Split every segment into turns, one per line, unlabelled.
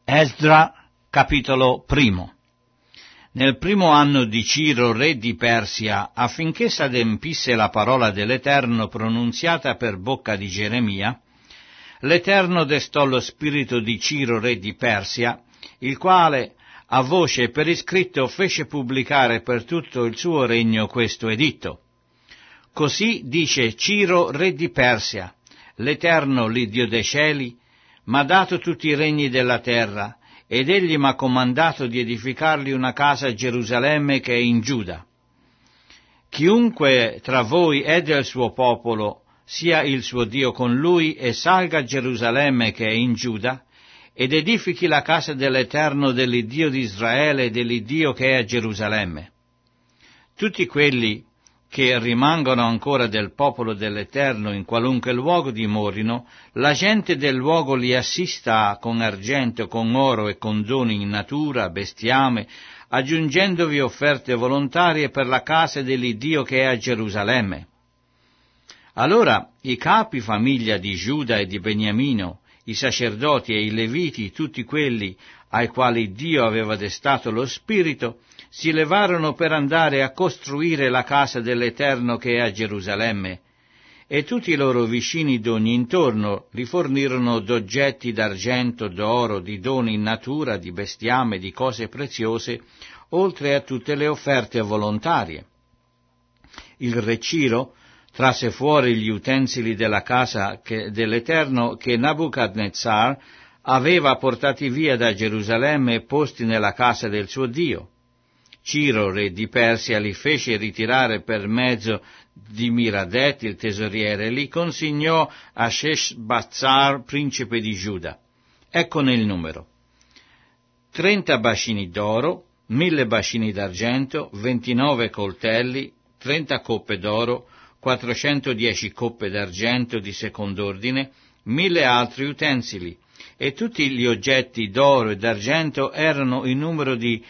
Esdra, capitolo primo. Nel primo anno di Ciro, re di Persia, affinché s'adempisse la parola dell'Eterno pronunziata per bocca di Geremia, l'Eterno destò lo spirito di Ciro, re di Persia, il quale a voce per iscritto fece pubblicare per tutto il suo regno questo editto. Così dice Ciro, re di Persia: l'Eterno, l'Iddio dei cieli, m'ha dato tutti i regni della terra, ed egli m'ha comandato di edificargli una casa a Gerusalemme che è in Giuda. Chiunque tra voi è del suo popolo, sia il suo Dio con lui, e salga a Gerusalemme che è in Giuda, ed edifichi la casa dell'Eterno, dell'Iddio di Israele e dell'Iddio che è a Gerusalemme. Tutti quelli che rimangono ancora del popolo dell'Eterno in qualunque luogo dimorino, la gente del luogo li assista con argento, con oro e con doni in natura, bestiame, aggiungendovi offerte volontarie per la casa dell'Iddio che è a Gerusalemme. Allora i capi famiglia di Giuda e di Beniamino, i sacerdoti e i leviti, tutti quelli ai quali Dio aveva destato lo spirito, si levarono per andare a costruire la casa dell'Eterno che è a Gerusalemme, e tutti i loro vicini d'ogni intorno li fornirono d'oggetti d'argento, d'oro, di doni in natura, di bestiame, di cose preziose, oltre a tutte le offerte volontarie. Il re Ciro trasse fuori gli utensili della casa dell'Eterno che Nabucadnezzar aveva portati via da Gerusalemme e posti nella casa del suo Dio. Ciro, re di Persia, li fece ritirare per mezzo di Miradet, il tesoriere, e li consegnò a Sheshbazzar, principe di Giuda. Eccone il numero: 30 bacini d'oro, 1000 bacini d'argento, 29 coltelli, 30 coppe d'oro, 410 coppe d'argento di second'ordine, 1000 altri utensili, e tutti gli oggetti d'oro e d'argento erano in numero di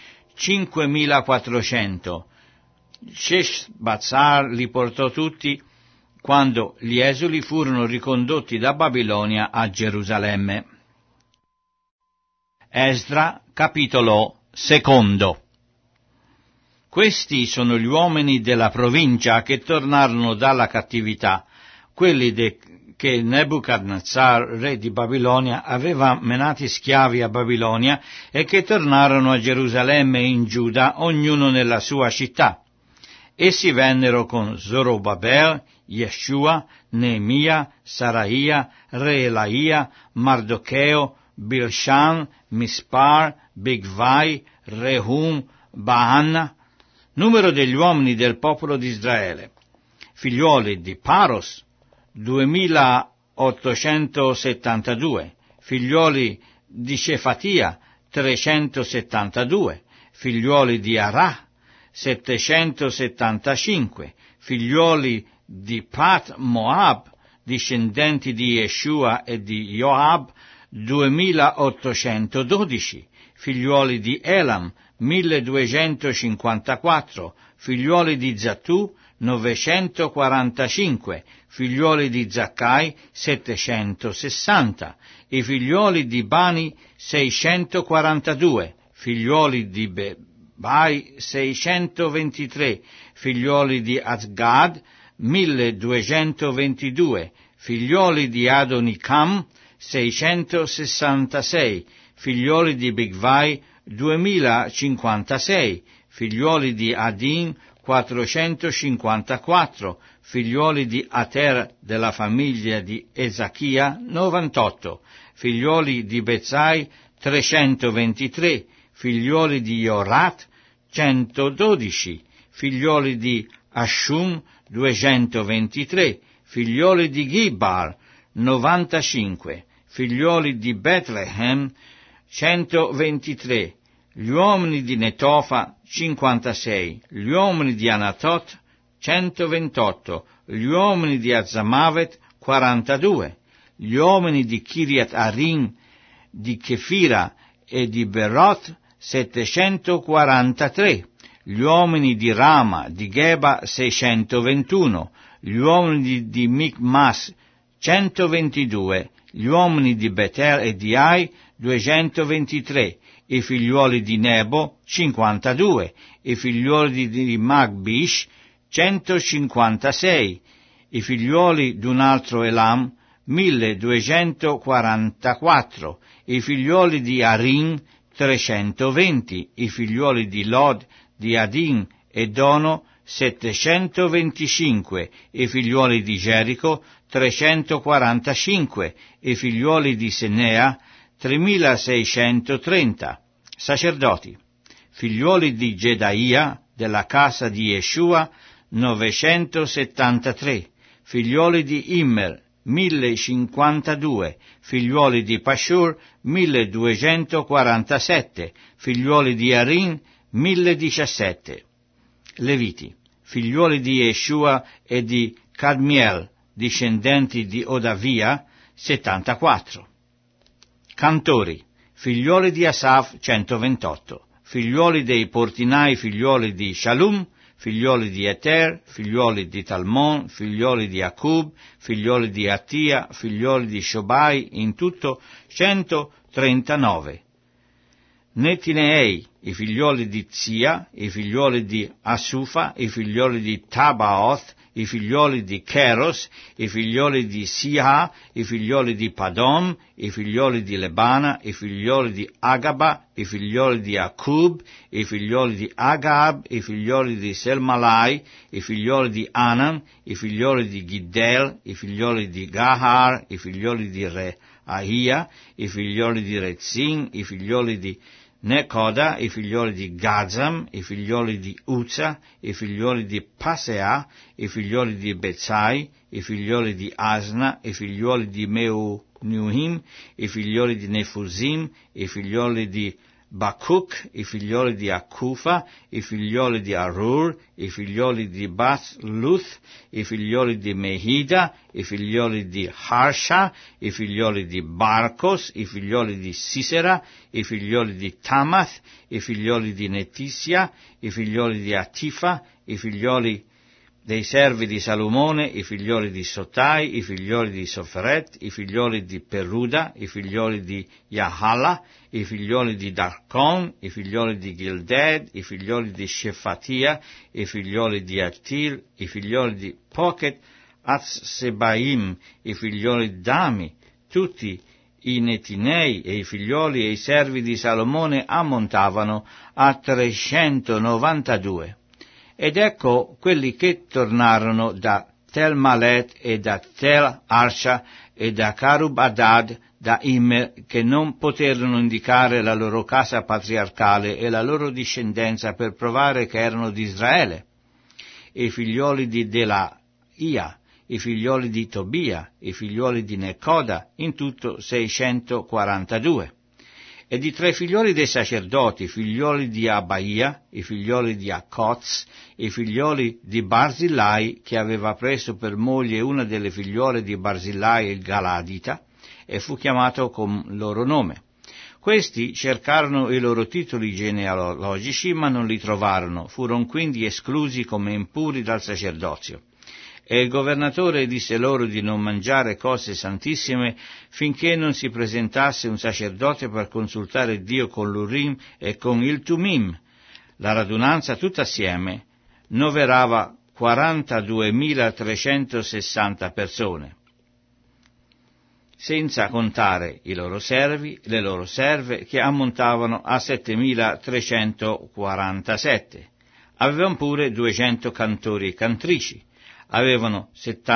5.400. Sheshbazzar li portò tutti quando gli esuli furono ricondotti da Babilonia a Gerusalemme. Esdra, capitolo secondo. Questi sono gli uomini della provincia che tornarono dalla cattività, quelli che Nebuchadnezzar, re di Babilonia, aveva menati schiavi a Babilonia e che tornarono a Gerusalemme in Giuda, ognuno nella sua città. Essi vennero con Zorobabel, Yeshua, Neemia, Saraia, Reelaia, Mardocheo, Bilshan, Mispar, Bigvai, Rehum, Baanna. Numero degli uomini del popolo di Israele: figliuoli di Paros, 2872, figliuoli di Cefatia, 372, figliuoli di Arah, 775, figliuoli di Pat Moab, discendenti di Yeshua e di Joab, 2812, figliuoli di Elam, 1254, figliuoli di Zattu, 945, figliuoli di Zaccai, 760, i figliuoli di Bani, 642, figliuoli di Bebai, 623, figliuoli di Azgad, 1222, figliuoli di Adonicam, 666, figliuoli di Bigvai, 2056, figliuoli di Adin, 454, figliuoli di Ater della famiglia di Ezachia, 98, figliuoli di Bezai, 323, figliuoli di Yorat, 112, figliuoli di Ashum, 223, figliuoli di Gibbar, 95, figliuoli di Bethlehem, 123, gli uomini di Netofa, 56, gli uomini di Anatot, 128, gli uomini di Azamavet, 42, gli uomini di Kiriat Arim, di Kefira e di Beroth, 743, gli uomini di Rama, di Geba, 621, gli uomini di Micmas, 122, gli uomini di Betel e di Ai, 223, i figliuoli di Nebo 52, i figliuoli di Magbish 156, i figliuoli d'un altro Elam 1244, i figliuoli di Arin 320, i figliuoli di Lod, di Adin e Dono 725, i figliuoli di Gerico 345, i figliuoli di Senea 3630. Sacerdoti. Figliuoli di Gedaia della casa di Yeshua 973, figliuoli di Immer 1052, figliuoli di Pashur 1247, figliuoli di Arin 1017. Leviti, figliuoli di Yeshua e di Cadmiel, discendenti di Odavia 74. Cantori, figliuoli di Asaf 128, figliuoli dei portinai, figliuoli di Shalum, figliuoli di Eter, figliuoli di Talmon, figliuoli di Acub, figliuoli di Attia, figliuoli di Shobai, in tutto 139. Netinei, i figliuoli di Zia, i figliuoli di Asufa, i figliuoli di Tabaoth, i figliuoli di Keros, i figliuoli di Siha, i figliuoli di Padom, i figliuoli di Lebana, i figliuoli di Agaba, i figliuoli di Acub, i figliuoli di Agab, i figliuoli di Selmalai, i figliuoli di Anan, i figliuoli di Giddel, i figliuoli di Gahar, i figliuoli di Reahia, i figliuoli di Rezin, i figliuoli di Necoda, i figlioli di Gazam, i figlioli di Uzza, i figlioli di Pasea, i figlioli di Bezai, i figlioli di Asna, i figlioli di Meunuhim, i figlioli di Nefusim, i figlioli di Bakuk, i figlioli di Akufa, i figlioli di Arur, i figlioli di Basluth, i figlioli di Mehida, i figlioli di Harsha, i figlioli di Barcos, i figlioli di Sisera, i figlioli di Tamath, i figlioli di Netisia, i figlioli di Atifa, i figlioli dei servi di Salomone, i figlioli di Sotai, i figlioli di Soferet, i figlioli di Peruda, i figlioli di Yahala, i figlioli di Darkon, i figlioli di Gilded, i figlioli di Shefatia, i figlioli di Atil, i figlioli di Poket Azsebaim, i figlioli di Dami, tutti i Netinei e i figlioli e i servi di Salomone ammontavano a 392. Ed ecco quelli che tornarono da Tel Malet e da Tel Arsha e da Karub Adad, da Immer, che non poterono indicare la loro casa patriarcale e la loro discendenza per provare che erano di Israele. E i figlioli di Delaia, i figlioli di Tobia, i figlioli di Necoda, in tutto 642. E di tre figlioli dei sacerdoti, i figlioli di Abaia, i figlioli di Akoz, i figlioli di Barzillai, che aveva preso per moglie una delle figliole di Barzillai il Galadita, e fu chiamato con loro nome. Questi cercarono i loro titoli genealogici, ma non li trovarono, furono quindi esclusi come impuri dal sacerdozio. E il governatore disse loro di non mangiare cose santissime finché non si presentasse un sacerdote per consultare Dio con l'Urim e con il Tumim. La radunanza tutta assieme noverava 42.360 persone, senza contare i loro servi, le loro serve, che ammontavano a 7.347. Avevano pure 200 cantori e cantrici. Avevano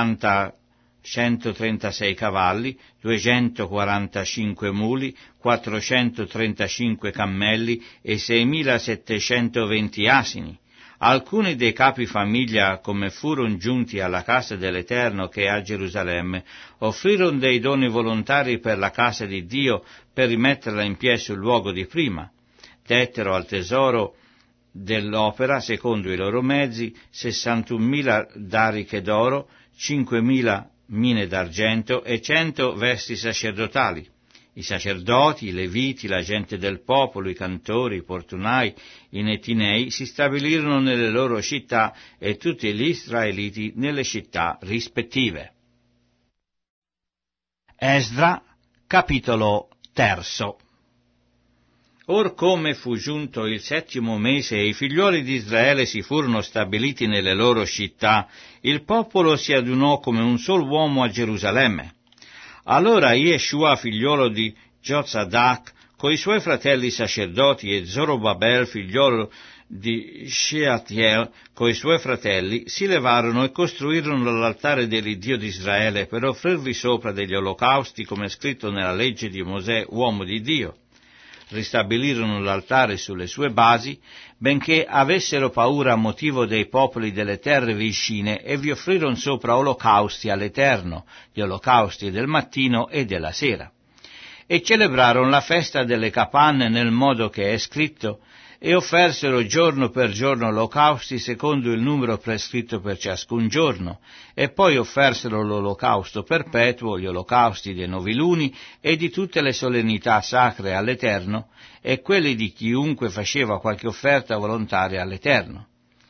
136 cavalli, 245 muli, 435 cammelli e 6.720 asini. Alcuni dei capi famiglia, come furono giunti alla casa dell'Eterno che è a Gerusalemme, offrirono dei doni volontari per la casa di Dio per rimetterla in piedi sul luogo di prima. Dettero al tesoro dell'opera, secondo i loro mezzi, 61.000 dariche d'oro, 5.000 mine d'argento e 100 vesti sacerdotali. I sacerdoti, i leviti, la gente del popolo, i cantori, i portunai, i netinei si stabilirono nelle loro città e tutti gli israeliti nelle città rispettive. Esdra, capitolo 3. Or come fu giunto il 7° mese e i figlioli di Israele si furono stabiliti nelle loro città, il popolo si adunò come un sol uomo a Gerusalemme. Allora Yeshua, figliolo di Jozadak, coi suoi fratelli sacerdoti, e Zorobabel, figliolo di Shealtiel, coi suoi fratelli, si levarono e costruirono l'altare dell'Iddio di Israele per offrirvi sopra degli olocausti, come è scritto nella legge di Mosè, uomo di Dio. Ristabilirono l'altare sulle sue basi, benché avessero paura a motivo dei popoli delle terre vicine, e vi offrirono sopra olocausti all'Eterno, gli olocausti del mattino e della sera. E celebrarono la festa delle capanne nel modo che è scritto, e offersero giorno per giorno olocausti secondo il numero prescritto per ciascun giorno, e poi offersero l'olocausto perpetuo, gli olocausti dei noviluni e di tutte le solennità sacre all'Eterno, e quelli di chiunque faceva qualche offerta volontaria all'Eterno.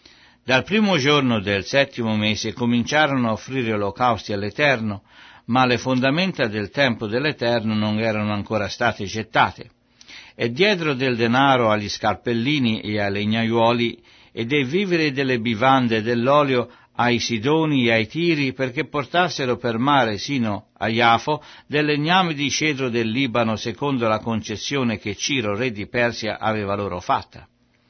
Dal primo giorno del 7° mese cominciarono a offrire olocausti all'Eterno, ma le fondamenta del tempio dell'Eterno non erano ancora state gettate. E diedero del denaro agli scarpellini e ai legnaiuoli, e dei viveri e delle bivande e dell'olio ai Sidoni e ai Tiri, perché portassero per mare sino a Iafo del legname di cedro del Libano, secondo la concessione che Ciro, re di Persia, aveva loro fatta.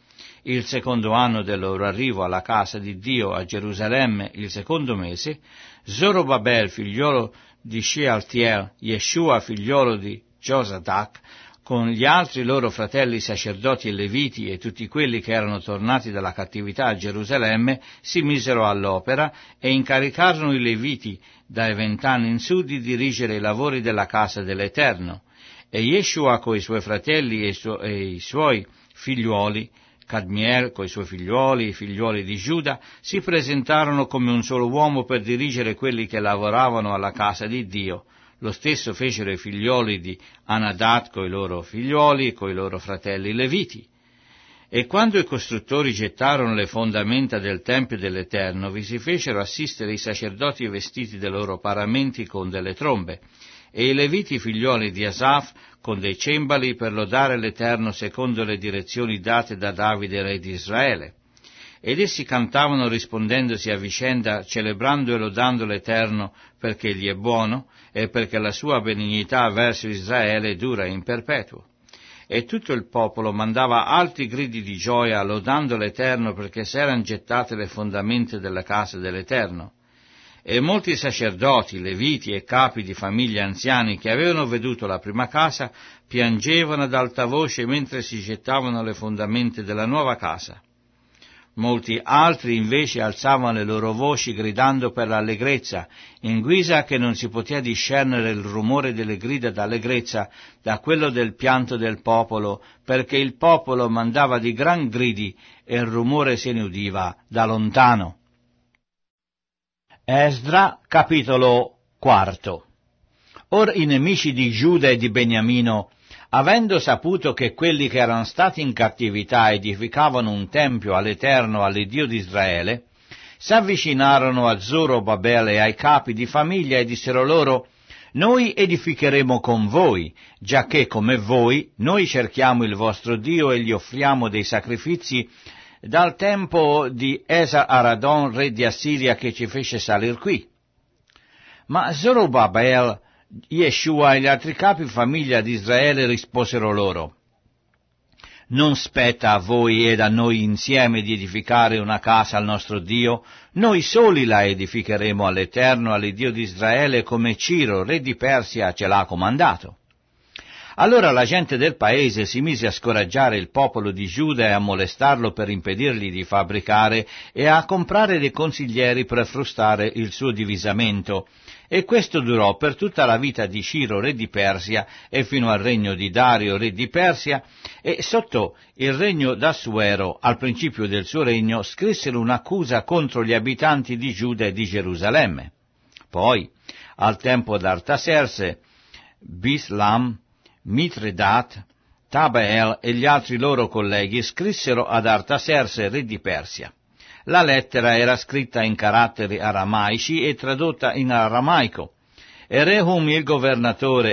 Il 2° anno del loro arrivo alla casa di Dio a Gerusalemme, il 2° mese, Zorobabel, figliolo di Shealtiel, Yeshua, figliolo di Jozadak, con gli altri loro fratelli sacerdoti e leviti e tutti quelli che erano tornati dalla cattività a Gerusalemme, si misero all'opera e incaricarono i leviti dai 20 anni in su di dirigere i lavori della casa dell'Eterno. E Yeshua coi suoi fratelli e i suoi figliuoli, Cadmiel coi suoi figliuoli, i figliuoli di Giuda, si presentarono come un solo uomo per dirigere quelli che lavoravano alla casa di Dio. Lo stesso fecero i figlioli di Anadat coi loro figlioli e coi loro fratelli leviti. E quando i costruttori gettarono le fondamenta del Tempio dell'Eterno, vi si fecero assistere i sacerdoti vestiti dei loro paramenti con delle trombe, e i leviti figlioli di Asaf con dei cembali per lodare l'Eterno secondo le direzioni date da Davide re di Israele. Ed essi cantavano rispondendosi a vicenda, celebrando e lodando l'Eterno, perché Egli è buono e perché la sua benignità verso Israele dura in perpetuo. E tutto il popolo mandava alti gridi di gioia, lodando l'Eterno, perché s'eran gettate le fondamenta della casa dell'Eterno. E molti sacerdoti, leviti e capi di famiglie anziani che avevano veduto la prima casa, piangevano ad alta voce mentre si gettavano le fondamenta della nuova casa. Molti altri invece alzavano le loro voci gridando per l'allegrezza, in guisa che non si poteva discernere il rumore delle grida d'allegrezza da quello del pianto del popolo, perché il popolo mandava di gran gridi e il rumore se ne udiva da lontano. Esdra, capitolo 4. Or i nemici di Giuda e di Beniamino, avendo saputo che quelli che erano stati in cattività edificavano un tempio all'Eterno, all'Iddio di Israele, s'avvicinarono a Zorobabel e ai capi di famiglia e dissero loro: «Noi edificheremo con voi, giacché come voi noi cerchiamo il vostro Dio e gli offriamo dei sacrifici dal tempo di Esa-Aradon, re di Assiria, che ci fece salir qui». Ma Zorobabel, Yeshua e gli altri capi famiglia di Israele risposero loro: «Non spetta a voi ed a noi insieme di edificare una casa al nostro Dio, noi soli la edificheremo all'Eterno, all'Iddio di Israele, come Ciro, re di Persia, ce l'ha comandato». Allora la gente del paese si mise a scoraggiare il popolo di Giuda e a molestarlo per impedirgli di fabbricare e a comprare dei consiglieri per frustare il suo divisamento. E questo durò per tutta la vita di Ciro, re di Persia, e fino al regno di Dario, re di Persia, e sotto il regno d'Assuero, al principio del suo regno, scrissero un'accusa contro gli abitanti di Giuda e di Gerusalemme. Poi, al tempo d'Artaserse, Bislam, Mitredat, Tabeel e gli altri loro colleghi scrissero ad Artaserse, re di Persia. La lettera era scritta in caratteri aramaici e tradotta in aramaico, e Rehum il governatore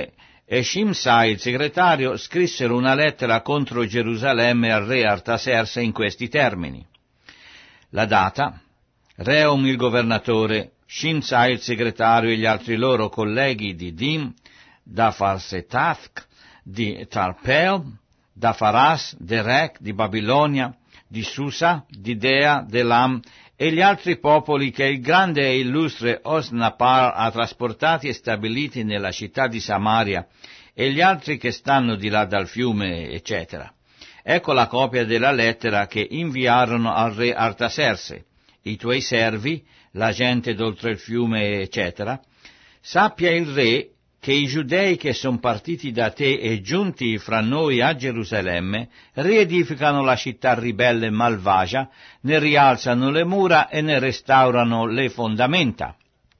e Shimshai, il segretario, scrissero una lettera contro Gerusalemme al re Artaserse in questi termini. La data: Rehum il governatore, Shimshai il segretario e gli altri loro colleghi di Dim, da Farsetath, di Tarpel, da Faras, Derek, di Babilonia, di Susa, di Dea, d'Elam, e gli altri popoli che il grande e illustre Osnapar ha trasportati e stabiliti nella città di Samaria, e gli altri che stanno di là dal fiume, eccetera. Ecco la copia della lettera che inviarono al re Artaserse: i tuoi servi, la gente d'oltre il fiume, eccetera. Sappia il re che i giudei che son partiti da te e giunti fra noi a Gerusalemme riedificano la città ribelle e malvagia, ne rialzano le mura e ne restaurano le fondamenta.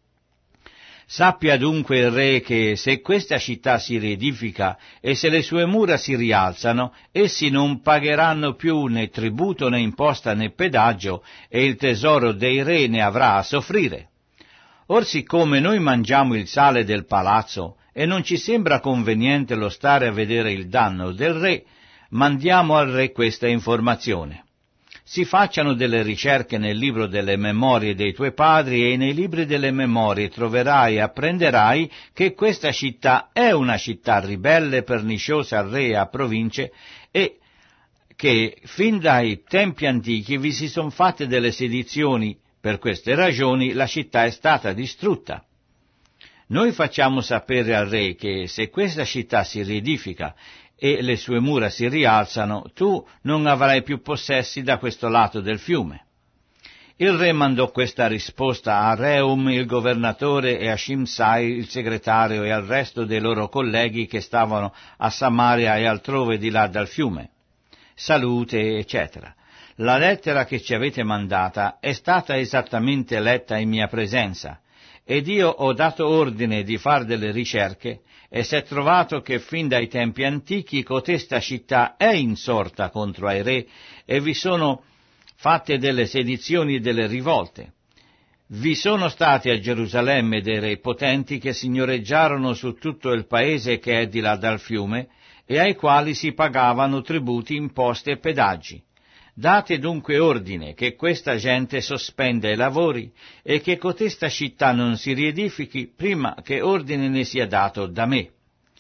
Sappia dunque il re che se questa città si riedifica e se le sue mura si rialzano, essi non pagheranno più né tributo né imposta né pedaggio, e il tesoro dei re ne avrà a soffrire. Or siccome noi mangiamo il sale del palazzo e non ci sembra conveniente lo stare a vedere il danno del re, mandiamo al re questa informazione: si facciano delle ricerche nel libro delle memorie dei tuoi padri, e nei libri delle memorie troverai e apprenderai che questa città è una città ribelle, perniciosa al re e a province, e che fin dai tempi antichi vi si sono fatte delle sedizioni. Per queste ragioni la città è stata distrutta. Noi facciamo sapere al re che se questa città si riedifica e le sue mura si rialzano, tu non avrai più possessi da questo lato del fiume. Il re mandò questa risposta a Rehum il governatore e a Shimshai il segretario e al resto dei loro colleghi che stavano a Samaria e altrove di là dal fiume. Salute, eccetera. La lettera che ci avete mandata è stata esattamente letta in mia presenza, ed io ho dato ordine di far delle ricerche, e si è trovato che fin dai tempi antichi cotesta città è insorta contro ai re, e vi sono fatte delle sedizioni e delle rivolte. Vi sono stati a Gerusalemme dei re potenti che signoreggiarono su tutto il paese che è di là dal fiume, e ai quali si pagavano tributi, imposte e pedaggi. Date dunque ordine che questa gente sospenda i lavori e che cotesta città non si riedifichi prima che ordine ne sia dato da me.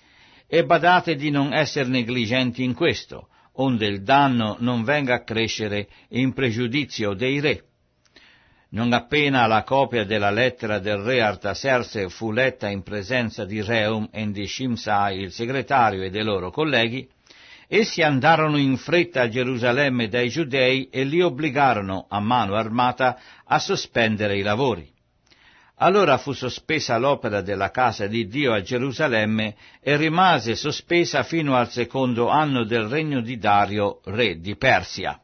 E badate di non essere negligenti in questo, onde il danno non venga a crescere in pregiudizio dei re. Non appena la copia della lettera del re Artaserse fu letta in presenza di Rehum e di Shimshai il segretario e dei loro colleghi, essi andarono in fretta a Gerusalemme dai giudei e li obbligarono a mano armata a sospendere i lavori. Allora fu sospesa l'opera della casa di Dio a Gerusalemme e rimase sospesa fino al secondo anno del regno di Dario, re di Persia.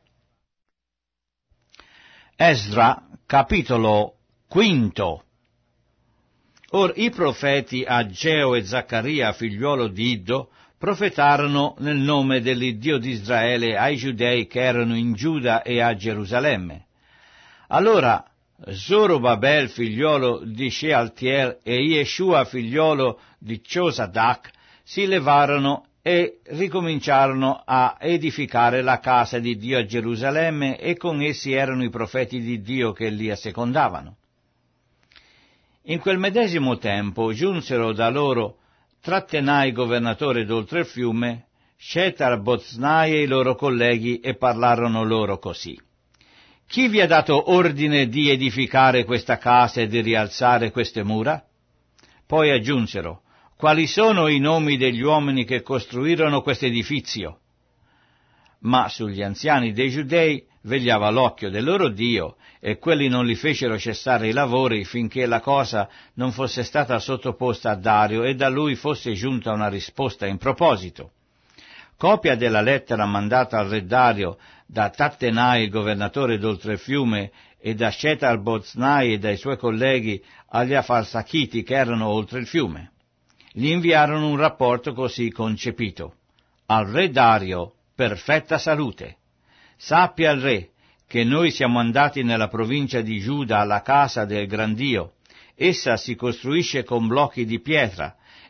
Esdra, capitolo 5. Or i profeti Ageo e Zaccaria, figliuolo di Iddo, profetarono nel nome dell'Iddio di Israele ai giudei che erano in Giuda e a Gerusalemme. Allora Zorobabel, figliolo di Shealtiel, e Yeshua, figliolo di Ciosadak, si levarono e ricominciarono a edificare la casa di Dio a Gerusalemme, e con essi erano i profeti di Dio che li assecondavano. In quel medesimo tempo giunsero da loro Tattenai, governatore d'oltre il fiume, Shetar-Boznai e i loro colleghi, e parlarono loro così: chi vi ha dato ordine di edificare questa casa e di rialzare queste mura? Poi aggiunsero: quali sono i nomi degli uomini che costruirono questo edifizio? Ma sugli anziani dei giudei vegliava l'occhio del loro Dio, e quelli non li fecero cessare i lavori finché la cosa non fosse stata sottoposta a Dario e da lui fosse giunta una risposta in proposito. Copia della lettera mandata al re Dario da Tattenai, il governatore d'oltre il fiume, e da Shetar-Boznai e dai suoi colleghi agli Afarsachiti che erano oltre il fiume. Gli inviarono un rapporto così concepito: al re Dario, perfetta salute. Sappia il re che noi siamo andati nella provincia di Giuda alla casa del gran Dio. Essa si costruisce con blocchi di pietra,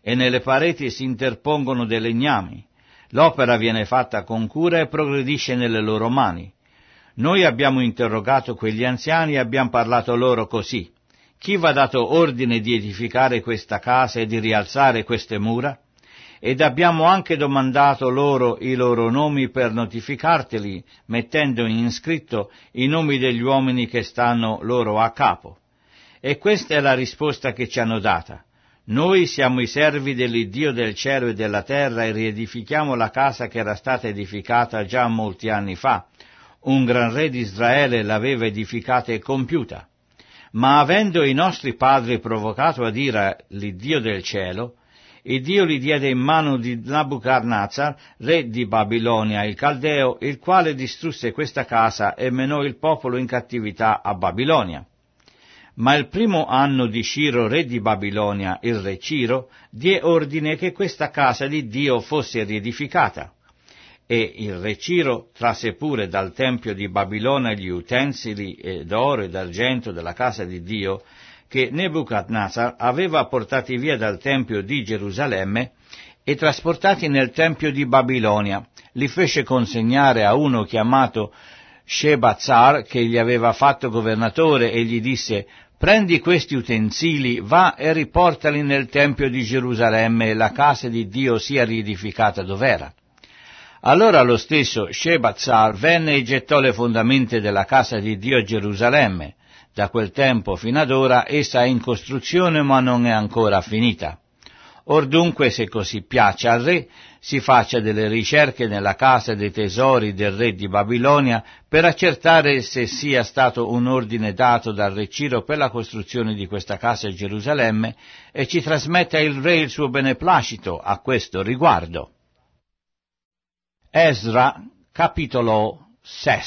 e nelle pareti si interpongono dei legnami. L'opera viene fatta con cura e progredisce nelle loro mani. Noi abbiamo interrogato quegli anziani e abbiamo parlato loro così: chi v'ha dato ordine di edificare questa casa e di rialzare queste mura? Ed abbiamo anche domandato loro i loro nomi per notificarteli, mettendo in scritto i nomi degli uomini che stanno loro a capo. E questa è la risposta che ci hanno data: noi siamo i servi dell'Iddio del cielo e della terra e riedifichiamo la casa che era stata edificata già molti anni fa. Un gran re di Israele l'aveva edificata e compiuta. Ma avendo i nostri padri provocato ad ira l'Iddio del cielo, il Dio li diede in mano di Nabucodonosor, re di Babilonia, il Caldeo, il quale distrusse questa casa e menò il popolo in cattività a Babilonia. Ma il primo anno di Ciro, re di Babilonia, il re Ciro, diè ordine che questa casa di Dio fosse riedificata. E il re Ciro trasse pure dal tempio di Babilonia gli utensili d'oro e d'argento della casa di Dio, che Nebuchadnezzar aveva portati via dal Tempio di Gerusalemme e trasportati nel Tempio di Babilonia. Li fece consegnare a uno chiamato Shebazzar, che gli aveva fatto governatore, e gli disse: prendi questi utensili, va e riportali nel Tempio di Gerusalemme, e la casa di Dio sia riedificata dov'era. Allora lo stesso Shebazzar venne e gettò le fondamenta della casa di Dio a Gerusalemme. Da quel tempo fino ad ora essa è in costruzione, ma non è ancora finita. Or dunque, se così piace al re, si faccia delle ricerche nella casa dei tesori del re di Babilonia per accertare se sia stato un ordine dato dal re Ciro per la costruzione di questa casa a Gerusalemme, e ci trasmetta il re il suo beneplacito a questo riguardo. Esra, capitolo 6.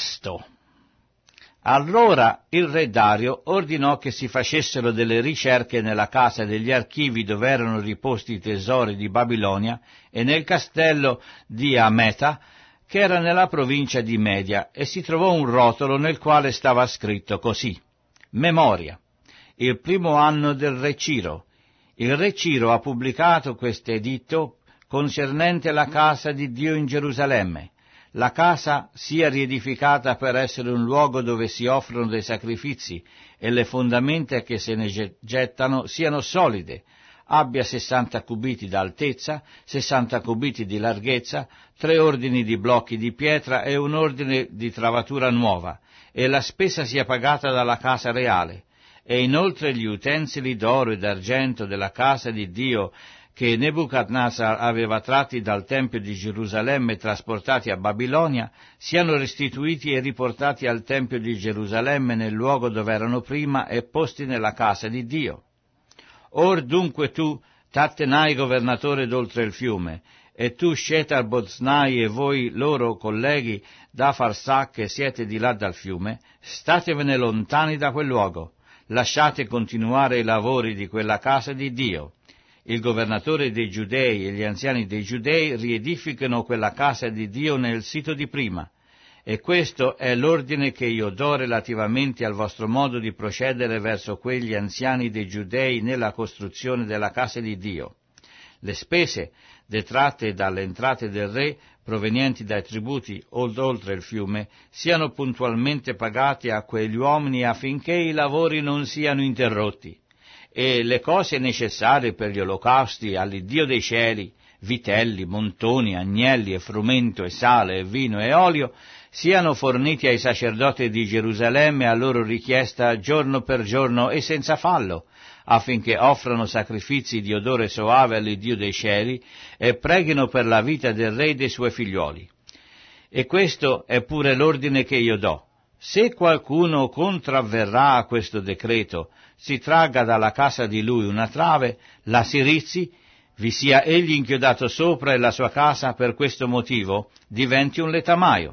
Allora il re Dario ordinò che si facessero delle ricerche nella casa degli archivi dove erano riposti i tesori di Babilonia e nel castello di Ameta, che era nella provincia di Media, e si trovò un rotolo nel quale stava scritto così: Memoria, il primo anno del re Ciro. Il re Ciro ha pubblicato questo editto concernente la casa di Dio in Gerusalemme. La casa sia riedificata per essere un luogo dove si offrono dei sacrifici, e le fondamenta che se ne gettano siano solide, abbia 60 cubiti d'altezza, 60 cubiti di larghezza, 3 ordini di blocchi di pietra e un ordine di travatura nuova, e la spesa sia pagata dalla casa reale, e inoltre gli utensili d'oro e d'argento della casa di Dio che Nebuchadnezzar aveva tratti dal Tempio di Gerusalemme e trasportati a Babilonia, siano restituiti e riportati al Tempio di Gerusalemme nel luogo dove erano prima e posti nella casa di Dio. Or dunque tu, Tattenai, governatore d'oltre il fiume, e tu, Shetar-Boznai, e voi loro colleghi da Farsach, che siete di là dal fiume, statevene lontani da quel luogo, lasciate continuare i lavori di quella casa di Dio. Il governatore dei Giudei e gli anziani dei Giudei riedificano quella casa di Dio nel sito di prima, e questo è l'ordine che io do relativamente al vostro modo di procedere verso quegli anziani dei Giudei nella costruzione della casa di Dio. Le spese detratte dalle entrate del re, provenienti dai tributi oltre il fiume, siano puntualmente pagate a quegli uomini affinché i lavori non siano interrotti, e le cose necessarie per gli olocausti all'Iddio dei cieli, vitelli, montoni, agnelli e frumento e sale e vino e olio, siano forniti ai sacerdoti di Gerusalemme a loro richiesta giorno per giorno e senza fallo, affinché offrano sacrifici di odore soave all'Iddio dei cieli e preghino per la vita del re e dei suoi figlioli. E questo è pure l'ordine che io do. Se qualcuno contravverrà a questo decreto, si tragga dalla casa di lui una trave, la si rizzi, vi sia egli inchiodato sopra e la sua casa per questo motivo diventi un letamaio.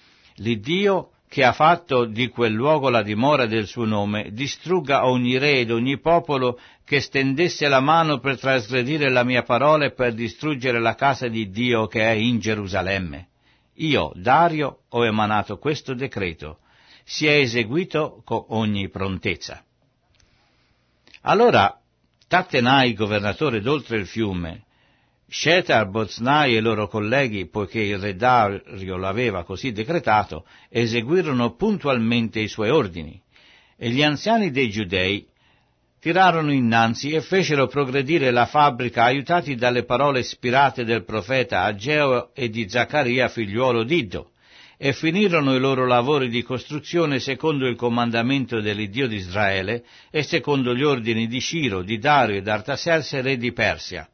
L'Iddio che ha fatto di quel luogo la dimora del suo nome distrugga ogni re ed ogni popolo che stendesse la mano per trasgredire la mia parola e per distruggere la casa di Dio che è in Gerusalemme. Io, Dario, ho emanato questo decreto. Si è eseguito con ogni prontezza. Allora Tattenai, governatore d'oltre il fiume, Shethar-boznai e i loro colleghi, poiché il re Dario l'aveva così decretato, eseguirono puntualmente i suoi ordini, e gli anziani dei Giudei tirarono innanzi e fecero progredire la fabbrica, aiutati dalle parole ispirate del profeta Ageo e di Zaccaria, figliuolo d'Iddo, e finirono i loro lavori di costruzione secondo il comandamento dell'Iddio di Israele e secondo gli ordini di Ciro, di Dario e d'Artaserse, re di Persia.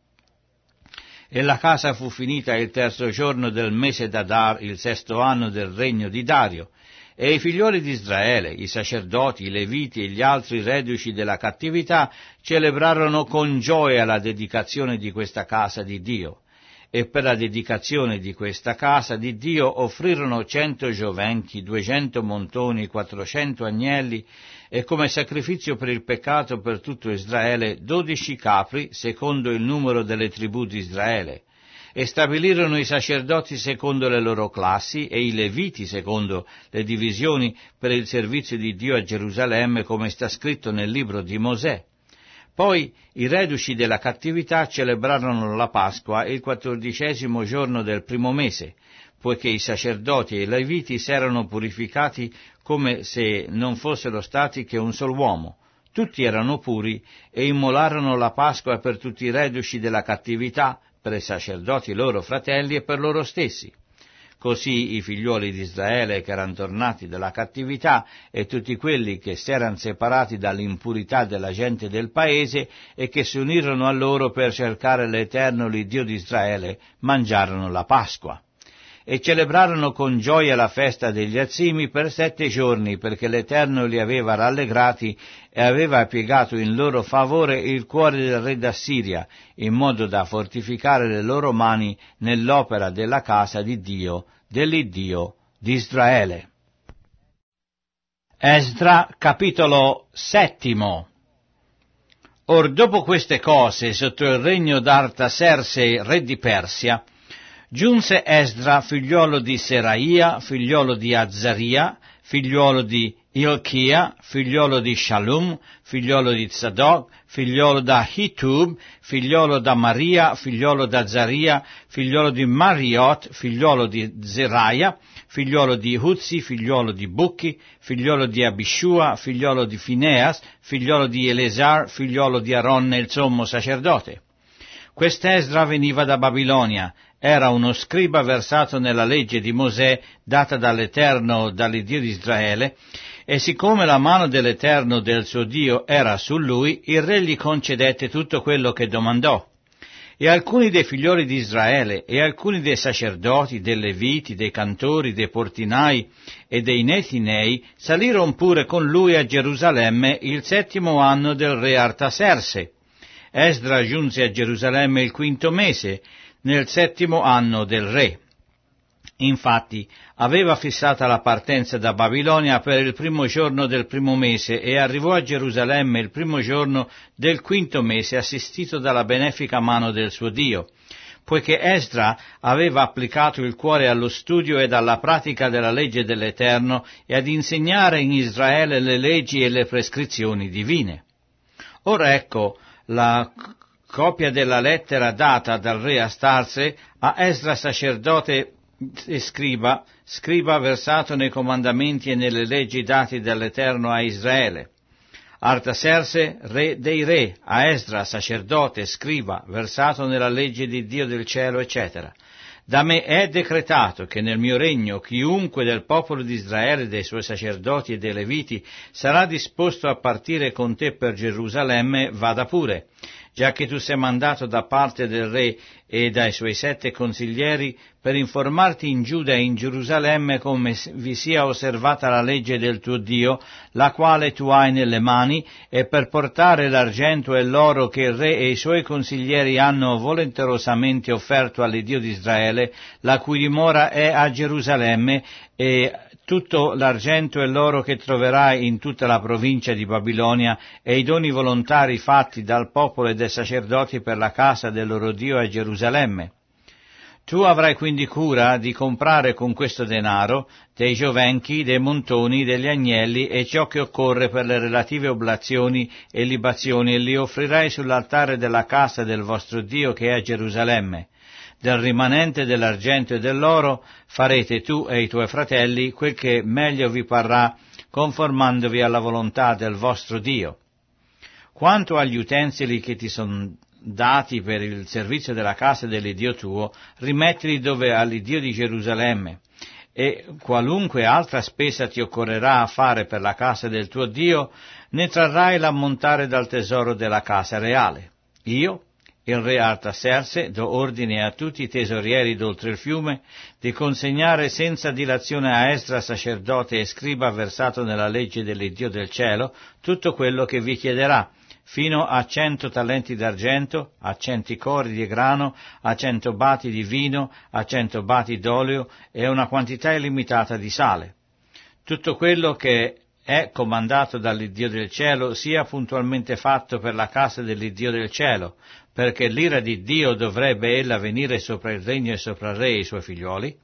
E la casa fu finita il terzo giorno del mese d'Adar, il sesto anno del regno di Dario, e i figlioli di Israele, i sacerdoti, i leviti e gli altri reduci della cattività celebrarono con gioia la dedicazione di questa casa di Dio. E per la dedicazione di questa casa di Dio offrirono 100 gioventi, 200 montoni, 400 agnelli, e come sacrificio per il peccato per tutto Israele 12 capri, secondo il numero delle tribù di Israele. E stabilirono i sacerdoti secondo le loro classi e i leviti secondo le divisioni per il servizio di Dio a Gerusalemme, come sta scritto nel libro di Mosè. Poi i reduci della cattività celebrarono la Pasqua il 14° giorno del primo mese, poiché i sacerdoti e i leviti s'erano purificati come se non fossero stati che un solo uomo. Tutti erano puri e immolarono la Pasqua per tutti i reduci della cattività, per i sacerdoti loro fratelli e per loro stessi. Così i figliuoli di Israele che erano tornati dalla cattività e tutti quelli che si erano separati dall'impurità della gente del paese e che si unirono a loro per cercare l'Eterno, l'Iddio di Israele, mangiarono la Pasqua. E celebrarono con gioia la festa degli azimi per 7 giorni, perché l'Eterno li aveva rallegrati e aveva piegato in loro favore il cuore del re d'Assiria, in modo da fortificare le loro mani nell'opera della casa di Dio, dell'Iddio di Israele. Esdra, capitolo 7. Or dopo queste cose, sotto il regno d'Artaserse, re di Persia, giunse Esdra, figliuolo di Seraia, figliuolo di Azzaria, figliuolo di Ilchia, figliuolo di Shalum, figliuolo di Zadok, figliuolo da Hitub, figliuolo da Maria, figliuolo da Azzaria, figliuolo di Mariot, figliuolo di Zeraia, figliuolo di Huzzi, figliuolo di Bucchi, figliuolo di Abishua, figliuolo di Fineas, figliuolo di Elesar, figliuolo di Aronne, il sommo sacerdote. Quest'Esdra veniva da Babilonia, era uno scriba versato nella legge di Mosè data dall'Eterno, dall'Iddio di Israele, e siccome la mano dell'Eterno del suo Dio era su lui, il re gli concedette tutto quello che domandò. E alcuni dei figlioli di Israele, e alcuni dei sacerdoti, dei leviti, dei cantori, dei portinai e dei netinei salirono pure con lui a Gerusalemme il 7° anno del re Artaserse. Esdra giunse a Gerusalemme il 5° mese, nel 7° anno del re. Infatti aveva fissata la partenza da Babilonia per il 1° giorno del 1° mese e arrivò a Gerusalemme il 1° giorno del 5° mese, assistito dalla benefica mano del suo Dio, poiché Esdra aveva applicato il cuore allo studio ed alla pratica della legge dell'Eterno e ad insegnare in Israele le leggi e le prescrizioni divine. Ora ecco la copia della lettera data dal re Astarse a Esdra sacerdote e scriba versato nei comandamenti e nelle leggi dati dall'Eterno a Israele. Artaserse, re dei re, a Esdra sacerdote e scriba versato nella legge di Dio del cielo, eccetera. Da me è decretato che nel mio regno chiunque del popolo di Israele, dei suoi sacerdoti e dei leviti, sarà disposto a partire con te per Gerusalemme, vada pure, già che tu sei mandato da parte del re e dai suoi 7 consiglieri per informarti in Giuda e in Gerusalemme come vi sia osservata la legge del tuo Dio, la quale tu hai nelle mani, e per portare l'argento e l'oro che il re e i suoi consiglieri hanno volenterosamente offerto all'Iddio di Israele, la cui dimora è a Gerusalemme, e tutto l'argento e l'oro che troverai in tutta la provincia di Babilonia, e i doni volontari fatti dal popolo e dai sacerdoti per la casa del loro Dio a Gerusalemme. Tu avrai quindi cura di comprare con questo denaro dei giovenchi, dei montoni, degli agnelli e ciò che occorre per le relative oblazioni e libazioni, e li offrirai sull'altare della casa del vostro Dio che è a Gerusalemme. Del rimanente dell'argento e dell'oro farete tu e i tuoi fratelli quel che meglio vi parrà, conformandovi alla volontà del vostro Dio. Quanto agli utensili che ti sono dati per il servizio della casa dell'Iddio tuo, rimettili dove all'Iddio di Gerusalemme, e qualunque altra spesa ti occorrerà a fare per la casa del tuo Dio, ne trarrai l'ammontare dal tesoro della casa reale. Io, il re Artaserse, do ordine a tutti i tesorieri d'oltre il fiume di consegnare senza dilazione a Esdra, sacerdote e scriba versato nella legge dell'Iddio del cielo, tutto quello che vi chiederà, fino a 100 talenti d'argento, a 100 cori di grano, a 100 bati di vino, a 100 bati d'olio e una quantità illimitata di sale. Tutto quello che è comandato dall'Iddio del cielo sia puntualmente fatto per la casa dell'Iddio del cielo, perché l'ira di Dio dovrebbe ella venire sopra il regno e sopra il re e i suoi figlioli.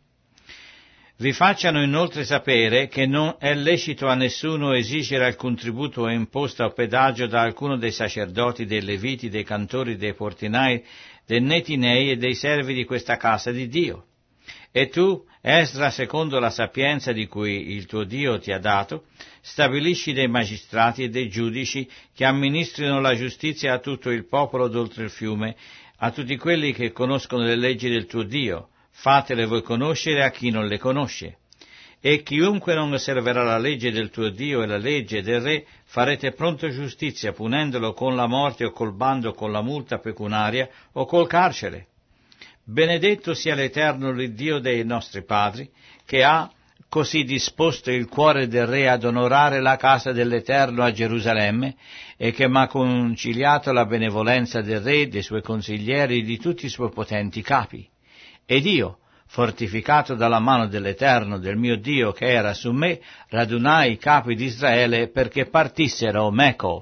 Vi facciano inoltre sapere che non è lecito a nessuno esigere alcun tributo o imposta o pedaggio da alcuno dei sacerdoti, dei leviti, dei cantori, dei portinai, dei netinei e dei servi di questa casa di Dio. E tu, Esdra, secondo la sapienza di cui il tuo Dio ti ha dato, stabilisci dei magistrati e dei giudici che amministrino la giustizia a tutto il popolo d'oltre il fiume, a tutti quelli che conoscono le leggi del tuo Dio. Fatele voi conoscere a chi non le conosce. E chiunque non osserverà la legge del tuo Dio e la legge del re, farete pronto giustizia, punendolo con la morte o col bando o con la multa pecunaria o col carcere. Benedetto sia l'Eterno, l'Iddio dei nostri padri, che ha così disposto il cuore del re ad onorare la casa dell'Eterno a Gerusalemme, e che m'ha conciliato la benevolenza del re, dei suoi consiglieri e di tutti i suoi potenti capi. Ed io, fortificato dalla mano dell'Eterno, del mio Dio che era su me, radunai i capi di Israele perché partissero meco.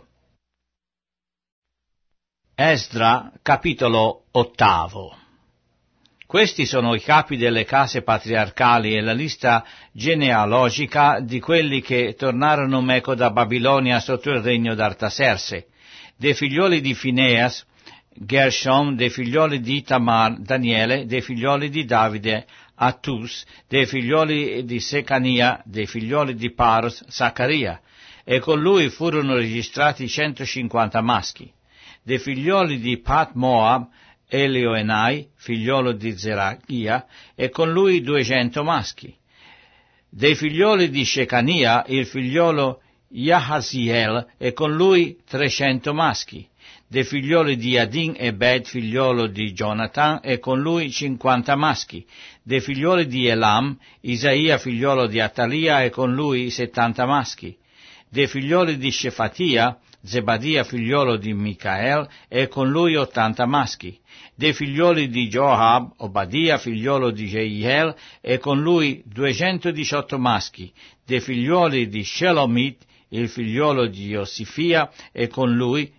Esdra, capitolo 8. Questi sono i capi delle case patriarcali e la lista genealogica di quelli che tornarono meco da Babilonia sotto il regno d'Artaserse. Dei figlioli di Fineas, Gershom, dei figlioli di Tamar, Daniele, dei figlioli di Davide, Attus, dei figlioli di Secania, dei figlioli di Paros, Zaccaria, e con lui furono registrati 150 maschi. Dei figlioli di Pat Moab, Elioenai, figliolo di Zerachia, e con lui 200 maschi. Dei figlioli di Shecania, il figliolo Jahaziel, e con lui 300 maschi. Dei figlioli di Adin Ebed, figliolo di Jonathan, e con lui 50 maschi. Dei figlioli di Elam, Isaia, figliolo di Atalia, e con lui 70 maschi. Dei figlioli di Shefatia, Zebadia, figliolo di Micael, e con lui 80 maschi. Dei figlioli di Joab, Obadia, figliolo di Jeiel, e con lui 218 maschi. Dei figlioli di Shelomit, il figliolo di Iosifia, e con lui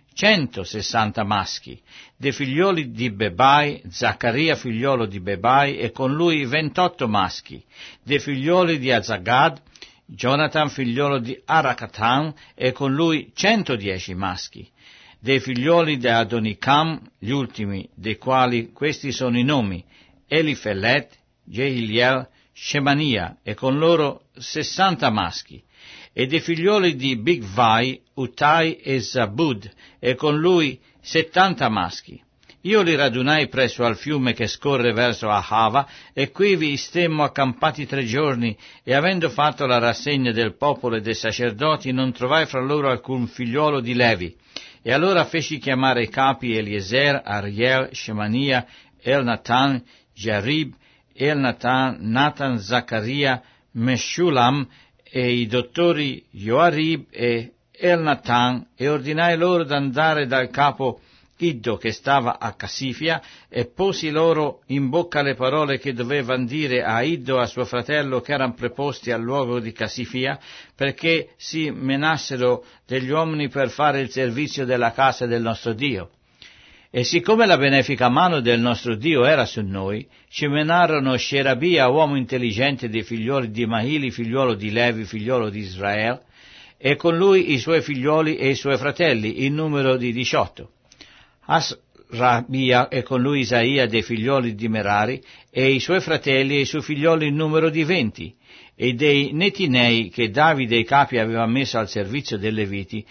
160 maschi. Dei figlioli di Bebai, Zaccaria, figliolo di Bebai, e con lui 28 maschi. Dei figlioli di Azagad, Jonathan, figliolo di Aracatan, e con lui 110 maschi. Dei figlioli di Adonicam, gli ultimi, dei quali questi sono i nomi: Elifelet, Jehiliel, Shemania, e con loro 60 maschi. E dei figlioli di Bigvai, Utai e Zabud, e con lui 70 maschi. Io li radunai presso al fiume che scorre verso Ahava, e qui vi stemmo accampati 3 giorni, e avendo fatto la rassegna del popolo e dei sacerdoti, non trovai fra loro alcun figliolo di Levi. E allora feci chiamare i capi Eliezer, Ariel, Shemania, Elnatan, Jarib, Elnatan, Natan, Zaccaria, Meshulam, e i dottori Joarib e Elnatan, e ordinai loro d'andare dal capo Iddo che stava a Casifia, e posi loro in bocca le parole che dovevan dire a Iddo, a suo fratello, che erano preposti al luogo di Casifia, perché si menassero degli uomini per fare il servizio della casa del nostro Dio. E siccome la benefica mano del nostro Dio era su noi, ci menarono Scerabia, uomo intelligente dei figlioli di Mahili, figliuolo di Levi, figliuolo di Israele, e con lui i suoi figlioli e i suoi fratelli, in numero di 18. Asrabia e con lui Isaia dei figlioli di Merari, e i suoi fratelli e i suoi figlioli in numero di 20, e dei Netinei che Davide i capi aveva messo al servizio dei Leviti,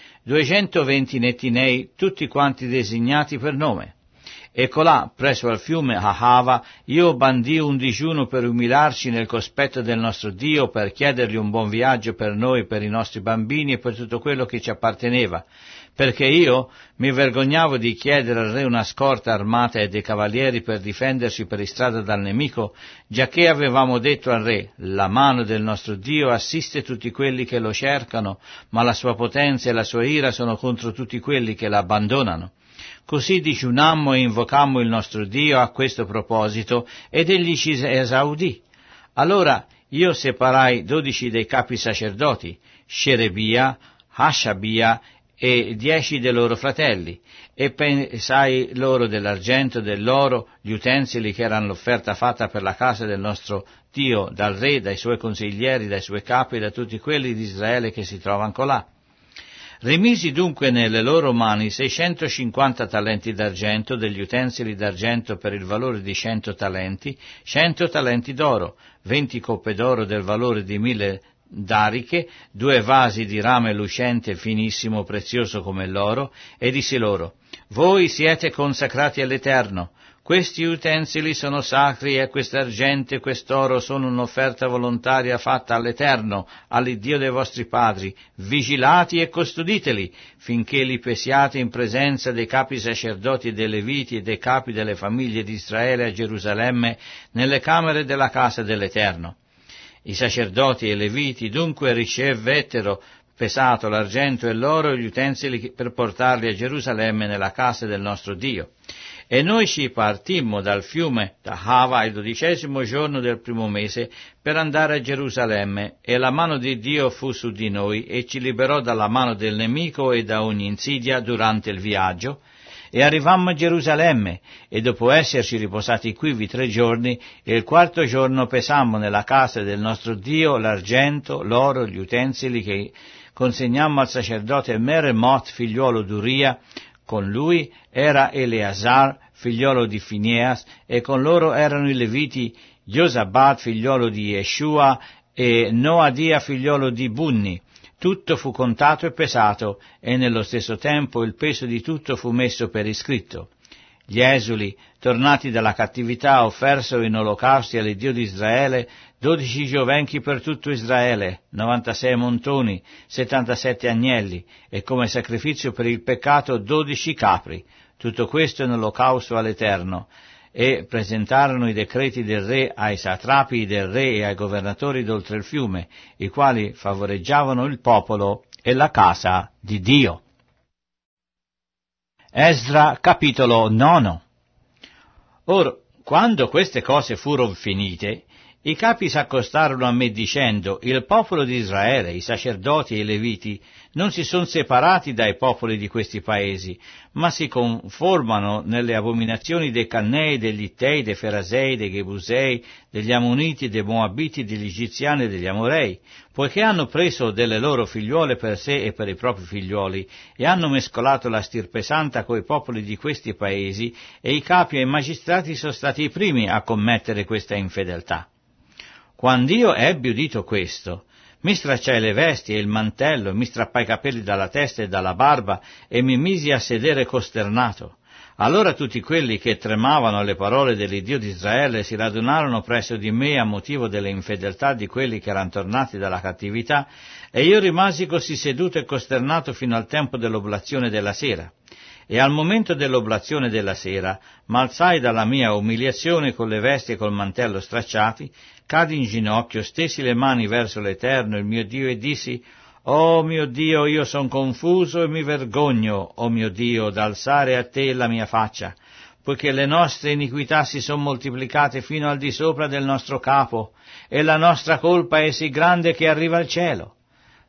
220 Netinei, tutti quanti designati per nome. E colà, presso al fiume Ahava, io bandii un digiuno per umilarci nel cospetto del nostro Dio, per chiedergli un buon viaggio per noi, per i nostri bambini e per tutto quello che ci apparteneva, perché io mi vergognavo di chiedere al re una scorta armata e dei cavalieri per difenderci per istrada dal nemico, giacché avevamo detto al re, la mano del nostro Dio assiste tutti quelli che lo cercano, ma la sua potenza e la sua ira sono contro tutti quelli che la abbandonano. Così digiunammo e invocammo il nostro Dio a questo proposito, ed egli ci esaudì. Allora io separai 12 dei capi sacerdoti, Scerebia, Hashabia e 10 dei loro fratelli, e pesai loro dell'argento, dell'oro, gli utensili che erano l'offerta fatta per la casa del nostro Dio, dal re, dai suoi consiglieri, dai suoi capi e da tutti quelli di Israele che si trovano colà. Rimisi dunque nelle loro mani 650 talenti d'argento, degli utensili d'argento per il valore di 100 talenti, 100 talenti d'oro, 20 coppe d'oro del valore di 1000 dariche, 2 vasi di rame lucente finissimo, prezioso come l'oro, e dissi loro, voi siete consacrati all'Eterno, questi utensili sono sacri e quest'argento e quest'oro sono un'offerta volontaria fatta all'Eterno, all'Iddio dei vostri padri, vigilati e custoditeli, finché li pesiate in presenza dei capi sacerdoti e dei Leviti e dei capi delle famiglie di Israele a Gerusalemme, nelle camere della casa dell'Eterno. I sacerdoti e i Leviti dunque ricevettero pesato l'argento e l'oro e gli utensili per portarli a Gerusalemme nella casa del nostro Dio. E noi ci partimmo dal fiume Ahava il 12° giorno del primo mese per andare a Gerusalemme, e la mano di Dio fu su di noi e ci liberò dalla mano del nemico e da ogni insidia durante il viaggio, e arrivammo a Gerusalemme, e dopo esserci riposati quivi 3 giorni, il 4° giorno pesammo nella casa del nostro Dio l'argento, l'oro, gli utensili che consegnammo al sacerdote Meremot, figliuolo d'Uria. Con lui era Eleazar, figliolo di Fineas, e con loro erano i Leviti Josabat, figliolo di Yeshua, e Noadia, figliolo di Bunni. Tutto fu contato e pesato, e nello stesso tempo il peso di tutto fu messo per iscritto. Gli esuli, tornati dalla cattività, offersero in olocausti all'Iddio di Israele 12 giovenchi per tutto Israele, 96 montoni, 77 agnelli, e come sacrificio per il peccato 12 capri. Tutto questo in olocausto all'Eterno. E presentarono i decreti del re ai satrapi del re e ai governatori d'oltre il fiume, i quali favoreggiavano il popolo e la casa di Dio. Esdra capitolo 9. Or, quando queste cose furono finite, i capi s'accostarono a me dicendo, il popolo di Israele, i sacerdoti e i Leviti, non si sono separati dai popoli di questi paesi, ma si conformano nelle abominazioni dei Cannei, degli Ittei, dei Ferasei, dei Gebusei, degli Ammoniti, dei Moabiti, degli Egiziani e degli Amorei, poiché hanno preso delle loro figliuole per sé e per i propri figliuoli, e hanno mescolato la stirpe santa coi popoli di questi paesi, e i capi e i magistrati sono stati i primi a commettere questa infedeltà. Quando io ebbi udito questo, mi stracciai le vesti e il mantello, mi strappai i capelli dalla testa e dalla barba, e mi misi a sedere costernato. Allora tutti quelli che tremavano alle parole dell'Iddio di Israele si radunarono presso di me a motivo delle infedeltà di quelli che erano tornati dalla cattività, e io rimasi così seduto e costernato fino al tempo dell'oblazione della sera. E al momento dell'oblazione della sera m'alzai dalla mia umiliazione con le vesti e col mantello stracciati, cadi in ginocchio, stesi le mani verso l'Eterno, il mio Dio, e dissi, «Oh mio Dio, io son confuso e mi vergogno, oh mio Dio, d'alzare a te la mia faccia, poiché le nostre iniquità si son moltiplicate fino al di sopra del nostro capo, e la nostra colpa è sì grande che arriva al cielo».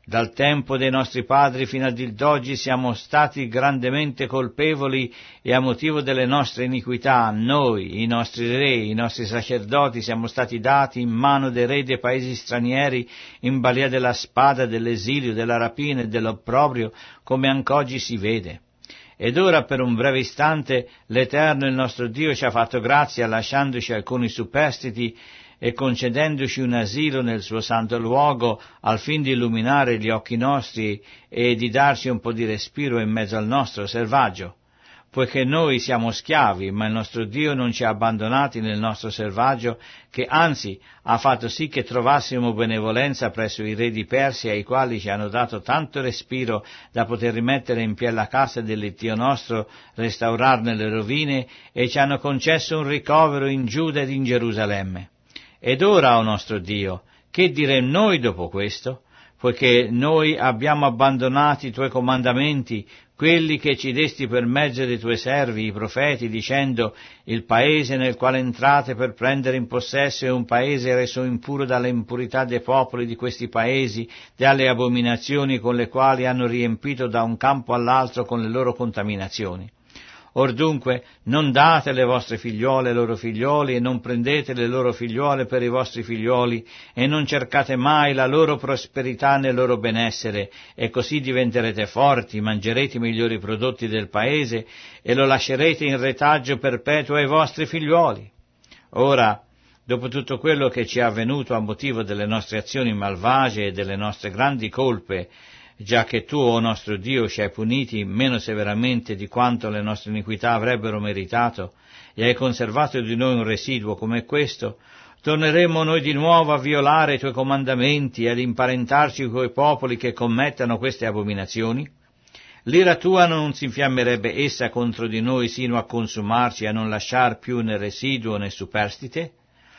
Dal tempo dei nostri padri fino ad oggi siamo stati grandemente colpevoli e a motivo delle nostre iniquità, noi, i nostri re, i nostri sacerdoti, siamo stati dati in mano dei re dei paesi stranieri in balia della spada, dell'esilio, della rapina e dell'opprobrio, come anc'oggi si vede. Ed ora per un breve istante l'Eterno, il nostro Dio, ci ha fatto grazia lasciandoci alcuni superstiti e concedendoci un asilo nel suo santo luogo al fin di illuminare gli occhi nostri e di darci un po' di respiro in mezzo al nostro selvaggio. Poiché noi siamo schiavi, ma il nostro Dio non ci ha abbandonati nel nostro selvaggio, che anzi ha fatto sì che trovassimo benevolenza presso i re di Persia, ai quali ci hanno dato tanto respiro da poter rimettere in piedi la casa dell'Iddio nostro, restaurarne le rovine, e ci hanno concesso un ricovero in Giuda ed in Gerusalemme. Ed ora, o nostro Dio, che diremo noi dopo questo? Poiché noi abbiamo abbandonato i Tuoi comandamenti, quelli che ci desti per mezzo dei Tuoi servi, i profeti, dicendo: il paese nel quale entrate per prendere in possesso è un paese reso impuro dalle impurità dei popoli di questi paesi, dalle abominazioni con le quali hanno riempito da un campo all'altro con le loro contaminazioni. Or dunque, non date le vostre figliuole ai loro figlioli, e non prendete le loro figliuole per i vostri figliuoli, e non cercate mai la loro prosperità nel loro benessere, e così diventerete forti, mangerete i migliori prodotti del paese, e lo lascerete in retaggio perpetuo ai vostri figliuoli. Ora, dopo tutto quello che ci è avvenuto a motivo delle nostre azioni malvagie e delle nostre grandi colpe, già che Tu, o nostro Dio, ci hai puniti meno severamente di quanto le nostre iniquità avrebbero meritato, e hai conservato di noi un residuo come questo, torneremo noi di nuovo a violare i Tuoi comandamenti e ad imparentarci coi popoli che commettano queste abominazioni? L'ira Tua non si infiammerebbe essa contro di noi sino a consumarci e a non lasciar più né residuo né superstite?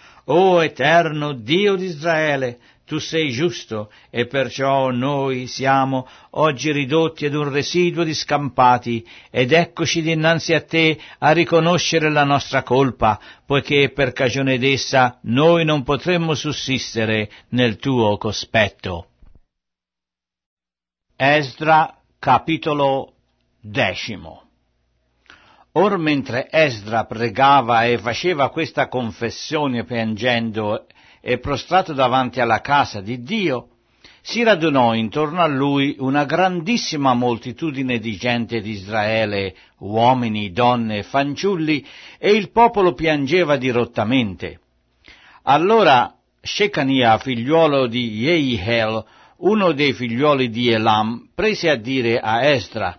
O Eterno Dio di Israele, Tu sei giusto, e perciò noi siamo oggi ridotti ad un residuo di scampati, ed eccoci dinanzi a Te a riconoscere la nostra colpa, poiché per cagione d'essa noi non potremmo sussistere nel Tuo cospetto. Esdra, capitolo 10. Or mentre Esdra pregava e faceva questa confessione piangendo e prostrato davanti alla casa di Dio, si radunò intorno a lui una grandissima moltitudine di gente di Israele, uomini, donne, fanciulli, e il popolo piangeva dirottamente. Allora Shecania, figliuolo di Jehiel, uno dei figliuoli di Elam, prese a dire a Esdra: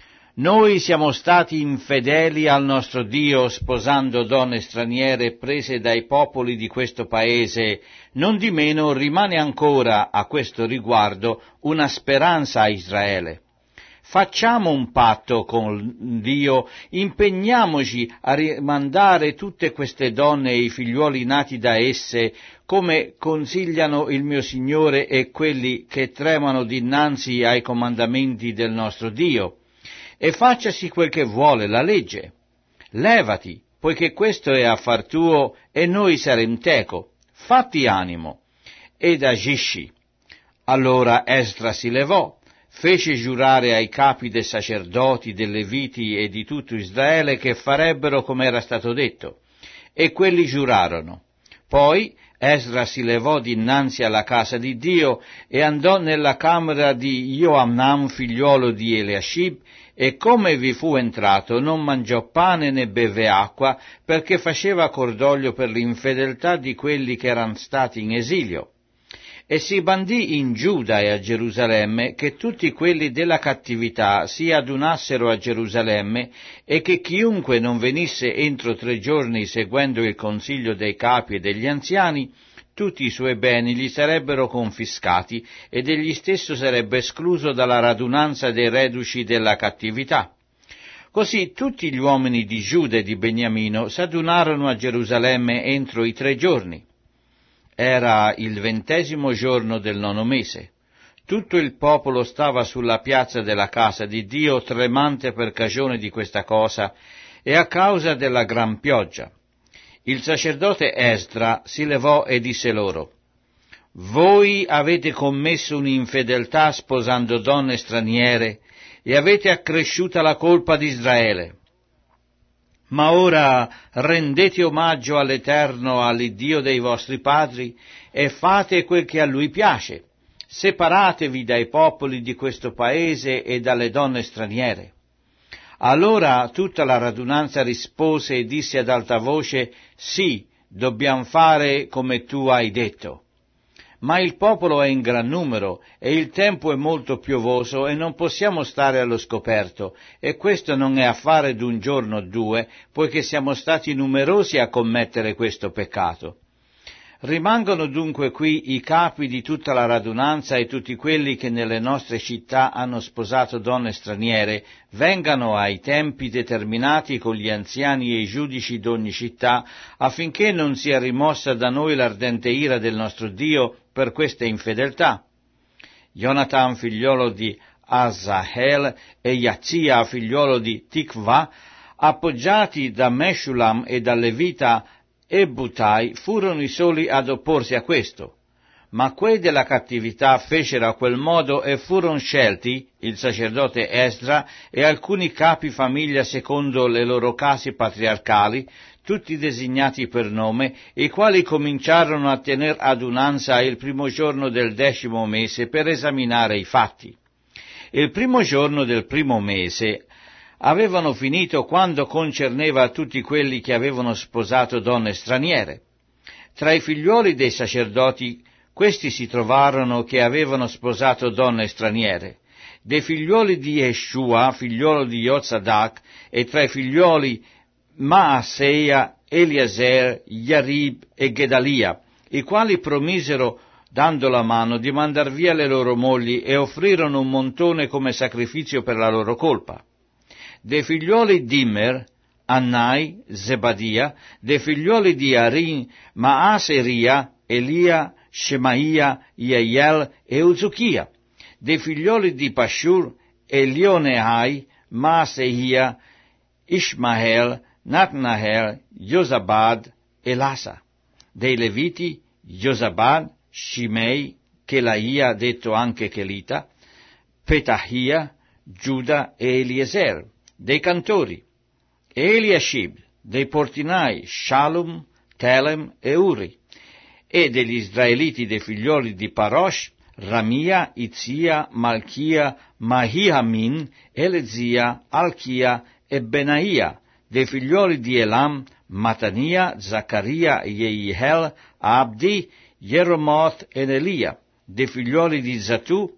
noi siamo stati infedeli al nostro Dio, sposando donne straniere prese dai popoli di questo paese, nondimeno rimane ancora a questo riguardo una speranza a Israele. Facciamo un patto con Dio, impegniamoci a rimandare tutte queste donne e i figliuoli nati da esse, come consigliano il mio Signore e quelli che tremano dinanzi ai comandamenti del nostro Dio. E facciasi quel che vuole la legge. Levati, poiché questo è affar tuo, e noi sarem teco. Fatti animo, ed agisci. Allora Esdra si levò, fece giurare ai capi dei sacerdoti, dei Leviti e di tutto Israele che farebbero come era stato detto. E quelli giurarono. Poi Esdra si levò dinanzi alla casa di Dio e andò nella camera di Joamnam, figliuolo di Eliashib, e come vi fu entrato non mangiò pane né beve acqua, perché faceva cordoglio per l'infedeltà di quelli che erano stati in esilio. E si bandì in Giuda e a Gerusalemme che tutti quelli della cattività si adunassero a Gerusalemme, e che chiunque non venisse entro 3 giorni seguendo il consiglio dei capi e degli anziani, tutti i suoi beni gli sarebbero confiscati, ed egli stesso sarebbe escluso dalla radunanza dei reduci della cattività. Così tutti gli uomini di Giuda e di Beniamino s'adunarono a Gerusalemme entro i 3 giorni. Era il 20° giorno del 9° mese. Tutto il popolo stava sulla piazza della casa di Dio, tremante per cagione di questa cosa e a causa della gran pioggia. Il sacerdote Esdra si levò e disse loro: voi avete commesso un'infedeltà sposando donne straniere e avete accresciuta la colpa di Israele. Ma ora rendete omaggio all'Eterno, all'Iddio dei vostri padri, e fate quel che a Lui piace. Separatevi dai popoli di questo paese e dalle donne straniere. Allora tutta la radunanza rispose e disse ad alta voce: sì, dobbiamo fare come tu hai detto. Ma il popolo è in gran numero e il tempo è molto piovoso e non possiamo stare allo scoperto, e questo non è affare d'un giorno o due, poiché siamo stati numerosi a commettere questo peccato. Rimangono dunque qui i capi di tutta la radunanza e tutti quelli che nelle nostre città hanno sposato donne straniere, vengano ai tempi determinati con gli anziani e i giudici d'ogni città, affinché non sia rimossa da noi l'ardente ira del nostro Dio per questa infedeltà. Jonathan, figliolo di Asahel, e Yazzia, figliolo di Tikva, appoggiati da Meshulam e dal Levita e Butai, furono i soli ad opporsi a questo. Ma quei della cattività fecero a quel modo e furono scelti il sacerdote Esdra e alcuni capi famiglia secondo le loro case patriarcali, tutti designati per nome, i quali cominciarono a tener adunanza il primo giorno del 10° mese per esaminare i fatti. Il primo giorno del primo mese avevano finito quando concerneva a tutti quelli che avevano sposato donne straniere. Tra i figliuoli dei sacerdoti questi si trovarono che avevano sposato donne straniere. Dei figliuoli di Yeshua, figliuolo di Yozadak, e tra i figliuoli Maaseia, Eliezer, Yarib e Gedalia, i quali promisero, dando la mano, di mandar via le loro mogli e offrirono un montone come sacrificio per la loro colpa. Dei figliuoli di Immer, Annai, Zebadia, dei figliuoli di Arin, Maaseria, Elia, Shemaia, Yeiel e Uzuchia, dei figliuoli di Pashur, Elionehai, Maaseia, Ishmael, Natnahel, Josabad e Lasa, dei Leviti, Josabad, Shimei, Chelaia, detto anche Chelita, Petahia, Giuda e Eliezer, dei cantori, Eliashib, dei portinai, Shalom, Telem e Uri, e degli israeliti dei figlioli di Parosh, Ramia, Izia, Malchia, Mahiamin, Elezia, Alchia e Benaia, dei figlioli di Elam, Matania, Zaccaria, Yehiel, Abdi, Jeromoth ed Elia, dei figlioli di Zatu,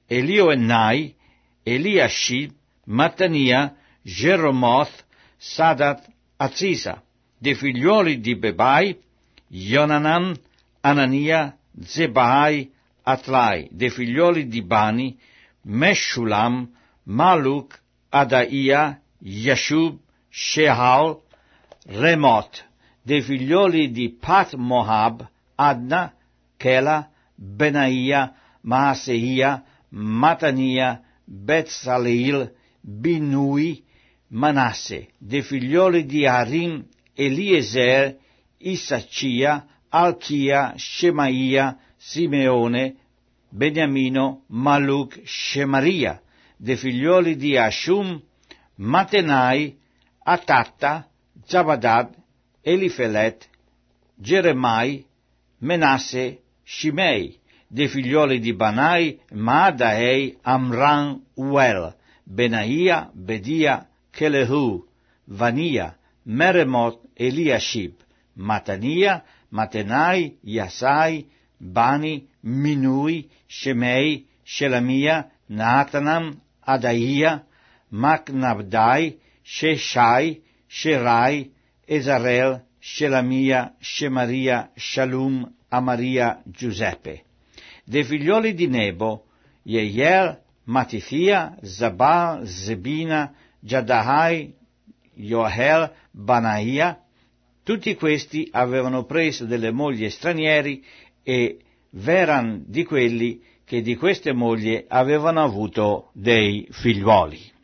Elioenai, Eliashib, Matania, Jeromoth, Sadat, Azisa, dei figlioli di Bebai, Yonanan, Anania, Zebai, Atlai, dei figlioli di Bani, Meshulam, Maluk, Adaia, Yashub, Shehal, Remoth, dei figlioli di Pat Moab, Adna, Kela, Benaia, Maaseia, Matania, Betzaleel, Binui, Manasse, dei figlioli di Arim, Eliezer, Issaccia, Alchia, Shemaia, Simeone, Beniamino, Maluk, Shemaria, dei figlioli di Ashum, Matenai, Atatta, Zabadad, Elifelet, Geremai, Menasse, Shimei, dei figlioli di Banai, Maadaei, Amran, Uel, Benaia, Bedia, Kelehu, Vania, Meremot, Eliashib, Matania, Matenai, Yasai, Bani, Minui, Shemei, Shelamia, Natanam, Adaia, Macnabdai, Sheshai, Sherai, Ezarel, Shelamia, Shemaria, Shalum, Amaria, Giuseppe. Dei figlioli di Nebo, Yeiel, Matithia, Zabal, Zebina, Giadahai, Yohel, Banaia, tutti questi avevano preso delle mogli stranieri e v'eran di quelli che di queste mogli avevano avuto dei figliuoli.